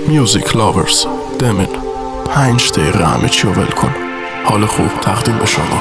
میوزیک لاورز دمن 5 دقیقه همه چی رو ول کن. حال خوب تقدیم به شما.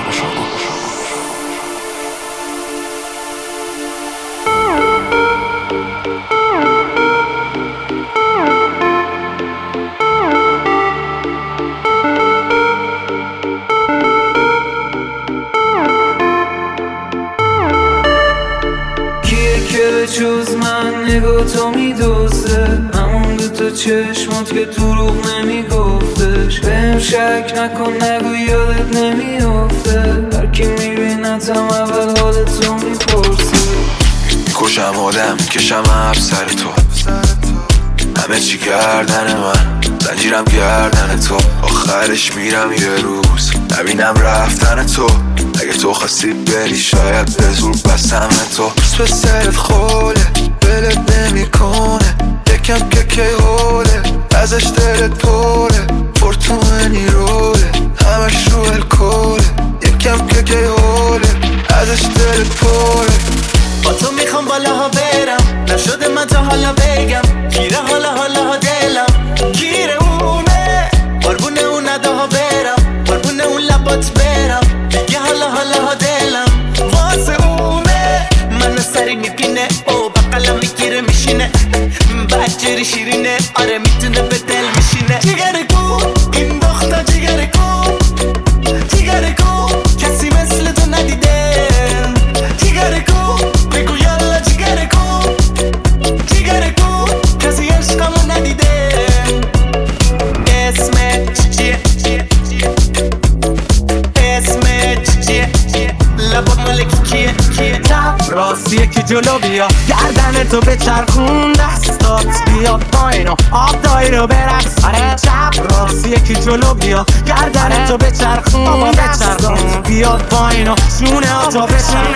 جز من نگاه تو میدوزه همون دوتا چشمات که دروغ نمیگفتش بهم شک نکن نگو یادت نمیافته هرکی میبینتم اول حالتو میپرسه میکشم آدم میکشم حرف سر تو همه چی گردن من زنجیرم گردن تو آخرش میرم یه روز نبینم رفتن تو اگه تو خواستی بری شاید به زور بستم تو به سرت خوله بلت نمی کنه یکم که حوله ازش دلت پره فورتونی روله همش رو الکوله یکم که حوله ازش دلت پره با تو میخوام بالاها برم نشده من تا حالا بگم گیره حالا دلم گیره اونه قربونه اون نداها برم قربونه اون لبات برم دیگه حالا دلم واسه اونه منو سری میبینه او بقلم میگیره میشینه بچری شیرینه آره میتونه به دل میشینه جیگر کو این دختر جیگر کو کسی مثل تو ندیده جیگر کو بگو یالا جیگر کو کسی عشقمو ندیده اسمت چیه لبات مالکی کیه چپ راست یکی جلو بیا گردن تو بچرخون دستات بیاد پایین و آب دایی رو برقص آره چپ راست یکی جلو بیا گردن تو بچرخون دستات بیاد پایین و شونه ها تو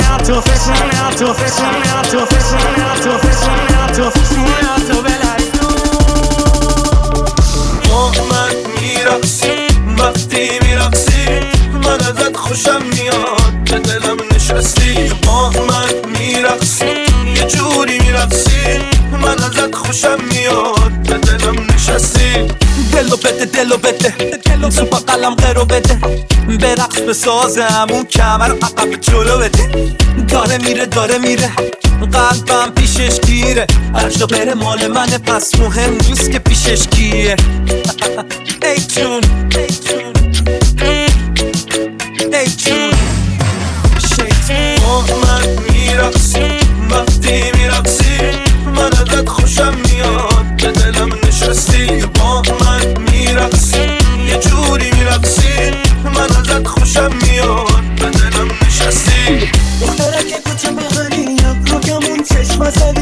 من میرقصی وقتی میرقصی من ازت خوشم میاد به دلم نشستی من میرقصی یه جوری میرقصی من ازت خوشم میاد به دلم نشستی دلو بده تو بقلم غیرو بده برقص به سازم اون کمر عقب جلو بده داره میره قلبم پیشش گیره هرجا بره مال منه پس مهم نیست که پیشش کیه ای جون من میرقصی وقتی میرقصی من ازت خوشم میاد به دلم نشستی با من میرقصی یه جوری میرقصی من ازت خوشم میاد به دلم نشستی دختره که کوچه بغلی رو کمون چشم زدی